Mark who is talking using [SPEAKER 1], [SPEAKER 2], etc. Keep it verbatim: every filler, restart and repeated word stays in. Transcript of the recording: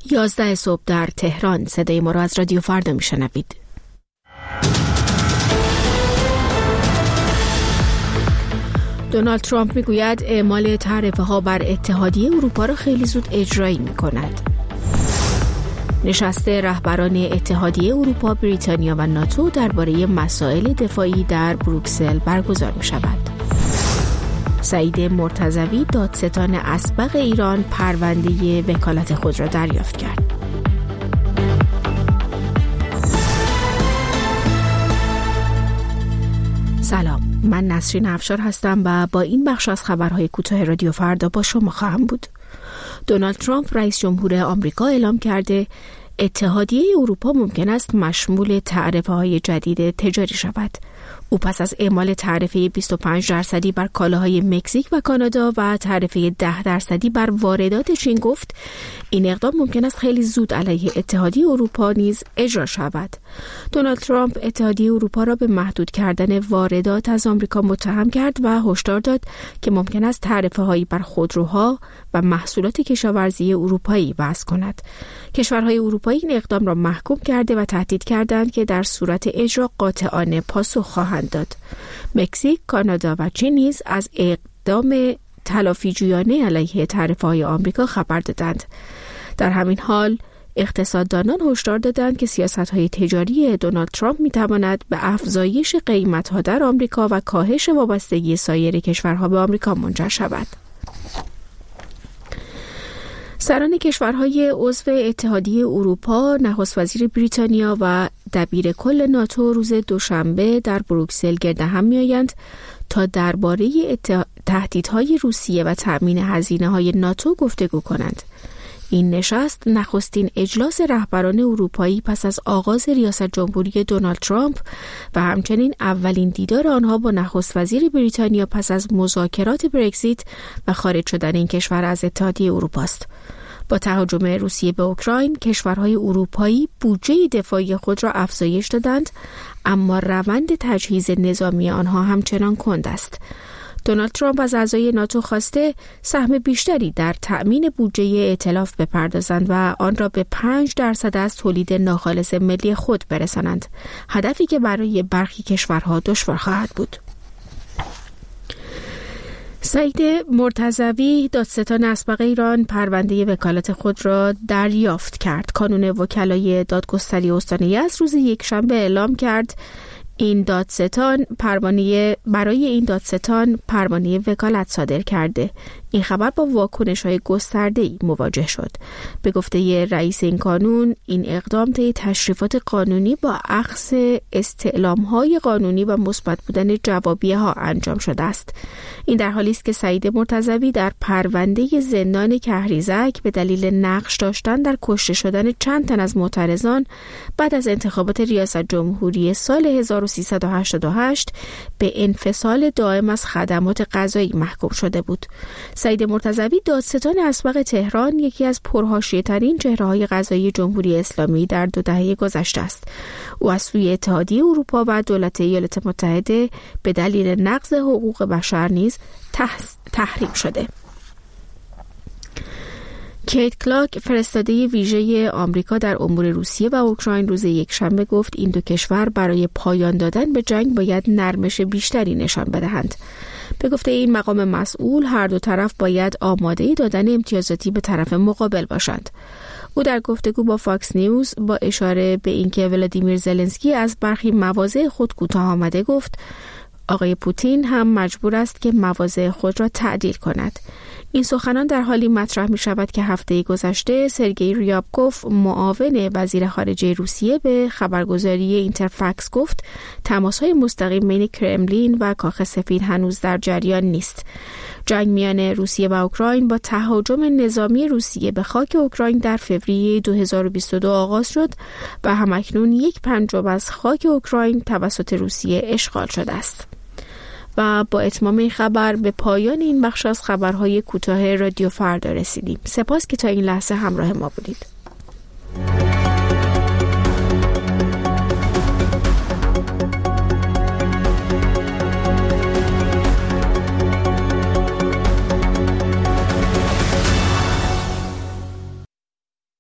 [SPEAKER 1] یازده صبح در تهران. صدای ما را از رادیو فردا میشنوید. دونالد ترامپ میگوید اعمال تعرفه ها بر اتحادیه اروپا را خیلی زود اجرایی میکند. نشست رهبران اتحادیه اروپا، بریتانیا و ناتو درباره مسائل دفاعی در بروکسل برگزار می شود. سعید مرتضوی دادستان اسبق ایران پرونده وکالت خود را دریافت کرد. سلام، من نسرین افشار هستم و با این بخش از خبرهای کوتاه رادیو فردا با شما خواهم بود. دونالد ترامپ رئیس جمهور آمریکا اعلام کرده اتحادیه اروپا ممکن است مشمول تعرفه‌های جدید تجاری شود. او پس از اعمال تعرفه بیست و پنج درصدی بر کالاهای مکزیک و کانادا و تعرفه ده درصدی بر واردات چین گفت این اقدام ممکن است خیلی زود علیه اتحادیه اروپا نیز اجرا شود. دونالد ترامپ اتحادیه اروپا را به محدود کردن واردات از آمریکا متهم کرد و هشدار داد که ممکن است تعرفه‌هایی بر خودروها و محصولات کشاورزی اروپایی وضع کند. کشورهای اروپایی این اقدام را محکوم کرده و تهدید کردند که در صورت اجرا قاطعانه پاسخ خواهند داد. مکزیک، کانادا و چین نیز از اقدام تلافیجویانه علیه تعرفه‌های آمریکا خبر دادند. در همین حال اقتصاددانان هشدار دادند که سیاست‌های تجاری دونالد ترامپ می‌تواند به افزایش قیمت‌ها در آمریکا و کاهش وابستگی سایر کشورها به آمریکا منجر شود. سران کشورهای عضو اتحادیه اروپا، نخست وزیر بریتانیا و دبیر کل ناتو روز دوشنبه در بروکسل گرد هم می‌آیند تا درباره ات... تهدیدهای روسیه و تأمین هزینه‌های ناتو گفتگو کنند. این نشست نخستین اجلاس رهبران اروپایی پس از آغاز ریاست جمهوری دونالد ترامپ و همچنین اولین دیدار آنها با نخست وزیر بریتانیا پس از مذاکرات برگزیت و خارج شدن این کشور از اتحادیه اروپا است. با تهاجم روسیه به اوکراین، کشورهای اروپایی بودجه دفاعی خود را افزایش دادند، اما روند تجهیز نظامی آنها همچنان کند است. دونالد ترامپ از اعضای ناتو خواسته سهم بیشتری در تأمین بودجه ائتلاف بپردازند و آن را به پنج درصد از تولید ناخالص ملی خود برسانند، هدفی که برای برخی کشورها دشوار خواهد بود. سعید مرتضوی دادستان اسبق ایران پرونده وکالت خود را دریافت کرد. کانون وکلای دادگستری استان یزد روز یکشنبه اعلام کرد این دادستان پروانه برای این دادستان پروانه وکالت صادر کرده. این خبر با واکنش‌های گسترده‌ای مواجه شد. به گفته رئیس این کانون، این اقدام طی تشریفات قانونی با اخذ استعلام‌های قانونی و مثبت بودن جوابیه‌ها انجام شده است. این در حالی است که سعید مرتضوی در پرونده زندان کهریزک به دلیل نقش داشتن در کشته شدن چند تن از معترضان بعد از انتخابات ریاست جمهوری سال هزار و سیصد و هشتاد و هشت به انفصال دائم از خدمات قضایی محکوم شده بود. سعید مرتضوی دادستان اسبق تهران یکی از پرحاشیه‌ترین چهره‌های قضایی جمهوری اسلامی در دو دهه گذشته است. او از سوی اتحادیه اروپا و دولت ایالات متحده به دلیل نقض حقوق بشر نیز تحریم شده. کیت کلاک، فرستاده ویژه آمریکا در امور روسیه و اوکراین، روز یکشنبه گفت این دو کشور برای پایان دادن به جنگ باید نرمش بیشتری نشان بدهند. به گفته این مقام مسئول، هر دو طرف باید آماده دادن امتیازاتی به طرف مقابل باشند. او در گفتگو با فاکس نیوز با اشاره به اینکه ولادیمیر زلنسکی از برخی مواضع خود کوتاه آمده گفت آقای پوتین هم مجبور است که مواضع خود را تعدیل کند. این سخنان در حالی مطرح می شود که هفته گذشته سرگئی ریابکوف، معاون وزیر خارجه روسیه، به خبرگزاری اینترفکس گفت تماس‌های مستقیم بین کرملین و کاخ سفید هنوز در جریان نیست. جنگ میان روسیه و اوکراین با تهاجم نظامی روسیه به خاک اوکراین در فوریه دو هزار و بیست و دو آغاز شد و همکنون یک پنجم از خاک اوکراین توسط روسیه اشغال شده است. و با اتمام این خبر به پایان این بخش از خبرهای کوتاه رادیو فردا رسیدیم. سپاس که تا این لحظه همراه ما بودید.